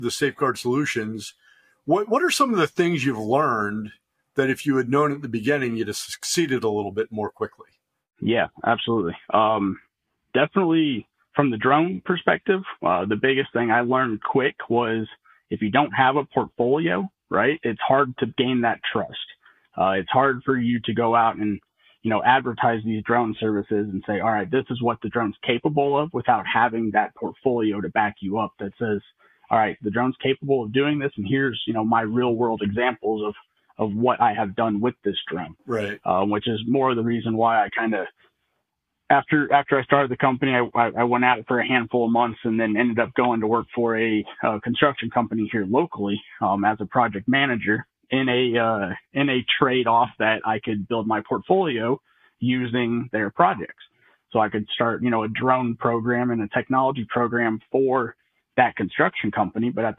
the Safeguard Solutions. What are some of the things you've learned that if you had known at the beginning, you'd have succeeded a little bit more quickly? Yeah, absolutely. Definitely from the drone perspective, the biggest thing I learned quick was if you don't have a portfolio, right, it's hard to gain that trust. It's hard for you to go out and, advertise these drone services and say, all right, this is what the drone's capable of without having that portfolio to back you up that says, all right, the drone's capable of doing this. And here's, my real world examples of what I have done with this drone. Right. Which is more of the reason why I kind of, after I started the company, I went at it for a handful of months and then ended up going to work for a construction company here locally as a project manager in a trade-off that I could build my portfolio using their projects. So I could start, a drone program and a technology program for that construction company, but at the